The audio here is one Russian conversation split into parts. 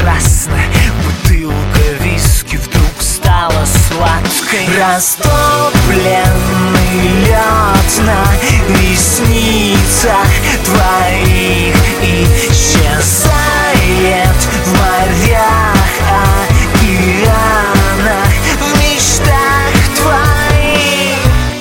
прекрасно. Бутылка виски вдруг стала сладкой. Растопленный лед на ресницах твоих исчезает в морях, океанах, в мечтах твоих.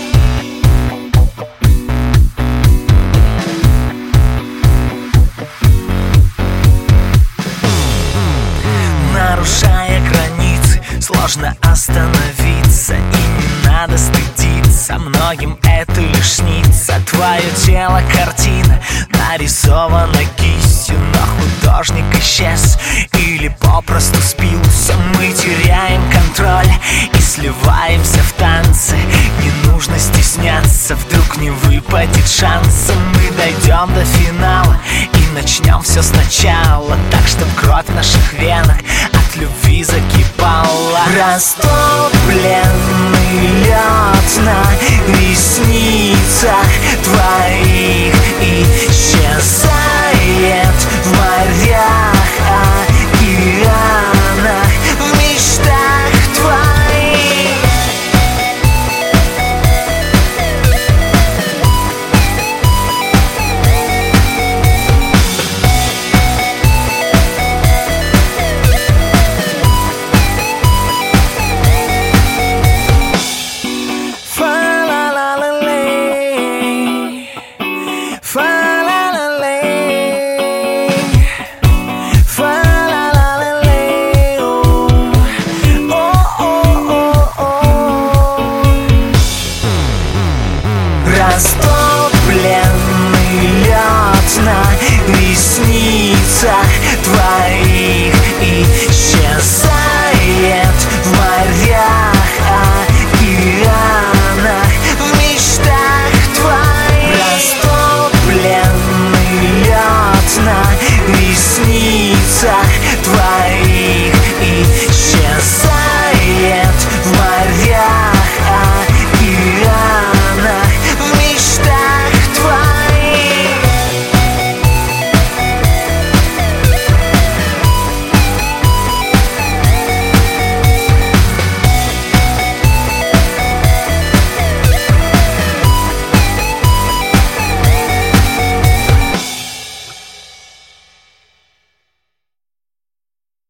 Нарушая границы, сложно остановиться, и не надо стыдиться, многим это лишь снится. Твое тело картина, нарисована кистью, но художник исчез или попросту спился. Мы теряем контроль и сливаемся в танцы. Не нужно стесняться, вдруг не выпадет шанса. Мы дойдем до финала и начнем все сначала, так чтоб кровь в наших венах от любви закипала. Растопленный лед на